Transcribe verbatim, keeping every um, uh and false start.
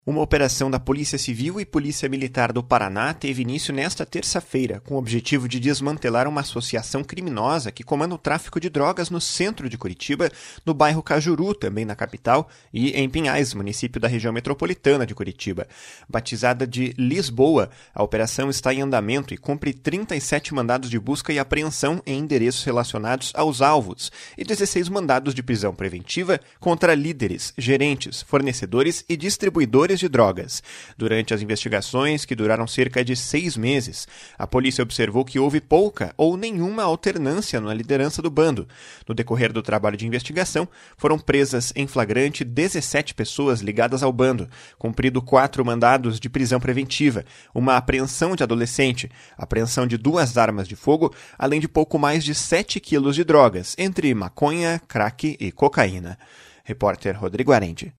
Uma operação da Polícia Civil e Polícia Militar do Paraná teve início nesta terça-feira, com o objetivo de desmantelar uma associação criminosa que comanda o tráfico de drogas no centro de Curitiba, no bairro Cajuru, também na capital, e em Pinhais, município da região metropolitana de Curitiba. Batizada de Lisboa, a operação está em andamento e cumpre trinta e sete mandados de busca e apreensão em endereços relacionados aos alvos e dezesseis mandados de prisão preventiva contra líderes, gerentes, fornecedores e distribuidores de drogas. Durante as investigações, que duraram cerca de seis meses, a polícia observou que houve pouca ou nenhuma alternância na liderança do bando. No decorrer do trabalho de investigação, foram presas em flagrante dezessete pessoas ligadas ao bando, cumprido quatro mandados de prisão preventiva, uma apreensão de adolescente, apreensão de duas armas de fogo, além de pouco mais de sete quilos de drogas, entre maconha, crack e cocaína. Repórter Rodrigo Arendi.